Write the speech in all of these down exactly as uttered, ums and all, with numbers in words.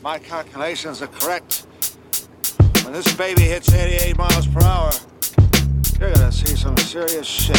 my calculations are correct, when this baby hits eighty-eight miles per hour, you're gonna see some serious shit.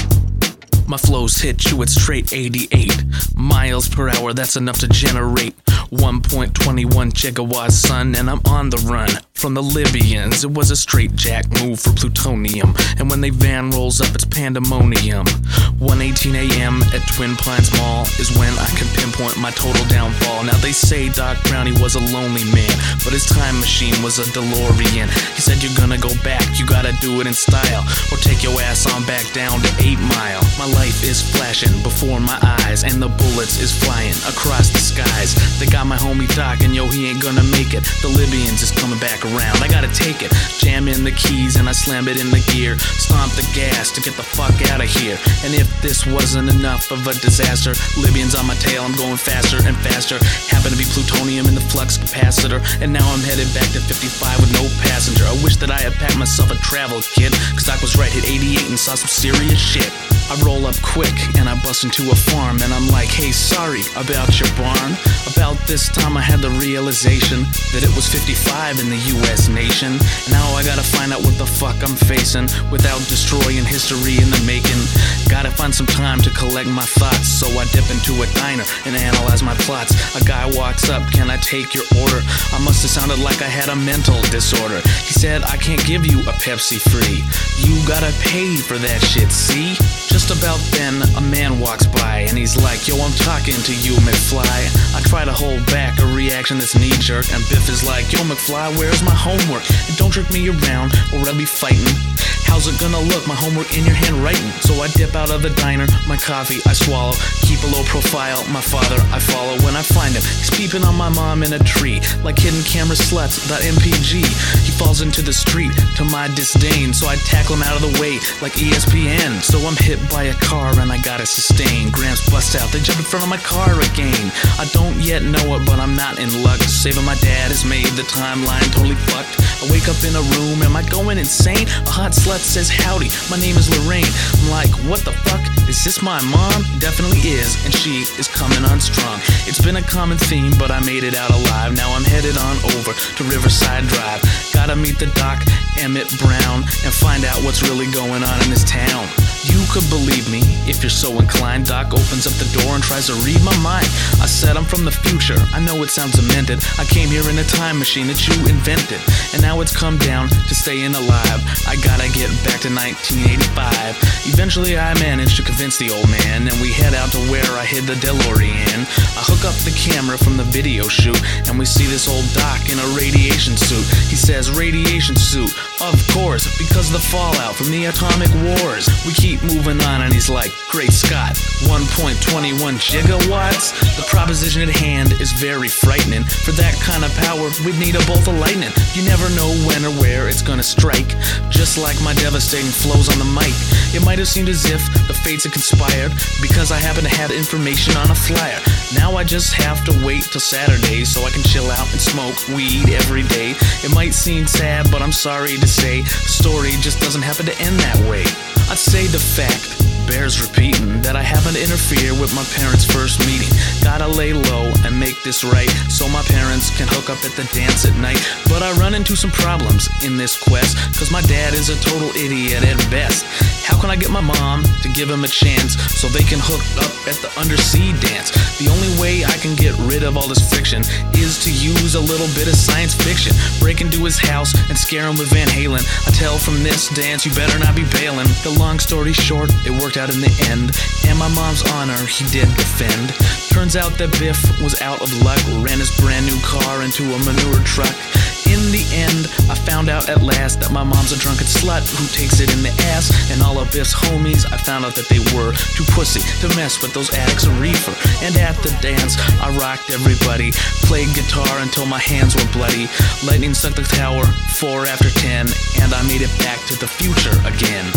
My flows hit you at straight eighty-eight miles per hour. That's enough to generate one point two one gigawatts, son, and I'm on the run from the Libyans. It was a straight jack move for plutonium, and when they van rolls up, it's pandemonium. one eighteen a.m. at Twin Pines Mall is when I can pinpoint my total downfall. Now they say Doc Brownie was a lonely man, but his time machine was a DeLorean. He said, you're gonna go back, you gotta do it in style, or take your ass on back down to eight Mile. My life is flashing before my eyes, and the bullets is flying across the skies. They got my homie Doc, and yo, he ain't gonna make it. The Libyans is coming back around, I gotta take it. Jam in the keys and I slam it in the gear, stomp the gas to get the fuck out of here. And if this wasn't enough of a disaster, Libyans on my tail, I'm going faster and faster. Happen to be plutonium in the flux capacitor, and now I'm headed back to fifty-five with no passenger. I wish that I had packed myself a travel kit, cause Doc was right, hit eighty-eight and saw some serious shit. I roll up quick and I bust into a farm, and I'm like, hey, sorry about your barn. About this time I had the realization that it was fifty-five in the U S nation. Now I gotta find out what the fuck I'm facing without destroying history in the making. Gotta find some time to collect my thoughts, so I dip into a diner and analyze my plots. A guy walks up, can I take your order? I must have sounded like I had a mental disorder. He said, I can't give you a Pepsi free, you gotta pay for that shit, see? Just about then, a man walks by and he's like, yo, I'm talking to you, McFly. I try to hold back a reaction that's knee-jerk, and Biff is like, yo, McFly, where's my homework? And don't jerk me around or I'll be fighting. How's it gonna look, my homework in your handwriting? So I dip out of the diner, my coffee I swallow, keep a low profile, my father I follow. When I find him, he's peeping on my mom in a tree, like hidden camera sluts, .M P G. He falls into the street to my disdain, so I tackle him out of the way like E S P N. So I'm hit by a car and I gotta sustain. Gramps bust out, they jump in front of my car again. I don't yet know it, but I'm not in luck. Saving my dad has made the timeline totally fucked. I wake up in a room, am I going insane? A hot slut says howdy, my name is Lorraine. I'm like, what the fuck? Is this my mom? Definitely is, and she is coming unstrung. It's been a common theme, but I made it out alive. Now I'm headed on over to Riverside Drive. Gotta meet the doc, Emmett Brown, and find out what's really going on in this town. You could believe me if you're so inclined. Doc opens up the door and tries to read my mind. I said I'm from the future, I know it sounds demented. I came here in a time machine that you invented, and now it's come down to staying alive. I gotta get back to nineteen eighty-five. Eventually I managed to convince the old man, and we head out to where I hid the DeLorean. I hook up the camera from the video shoot, and we see this old Doc in a radiation suit. He says, radiation suit, of course, because of the fallout from the atomic wars. We keep moving on and he's like, great Scott, one point two one gigawatts? The proposition at hand is very frightening. For that kind of power, we'd need a bolt of lightning. You never know when or where it's gonna strike, just like my devastating flows on the mic. It might have seemed as if the fates had conspired, because I happen to have information on a flyer. Now I just have to wait till Saturday so I can chill out and smoke weed every day. It might seem sad, but I'm sorry to say, the story just doesn't happen to end that way. I'd say the fact bears repeating that I happen to interfere with my parents' first meeting. Gotta lay low and make this right so my parents can hook up at the dance at night. But I run into some problems in this quest, cause my dad is a total idiot at best. How can I get my mom to give him a chance so they can hook up at the undersea dance? The only way I can get rid of all this friction is to use a little bit of science fiction. Break into his house and scare him with Van Halen. I tell from this dance, you better not be bailing. The long story short, it worked out in the end, and my mom's honor he did defend. Turns out that Biff was out of luck, ran his brand new car into a manure truck. In the end, I found out at last that my mom's a drunken slut who takes it in the ass. And all of Biff's homies, I found out that they were too pussy to mess with those addicts of reefer. And at the dance, I rocked everybody, played guitar until my hands were bloody. Lightning struck the tower, four after ten, and I made it back to the future again.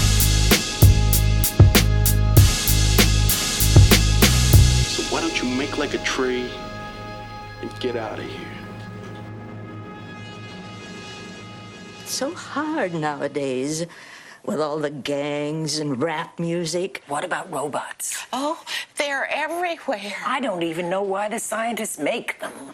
So why don't you make like a tree and get out of here? So hard nowadays with all the gangs and rap music. What about robots? Oh, they're everywhere. I don't even know why the scientists make them.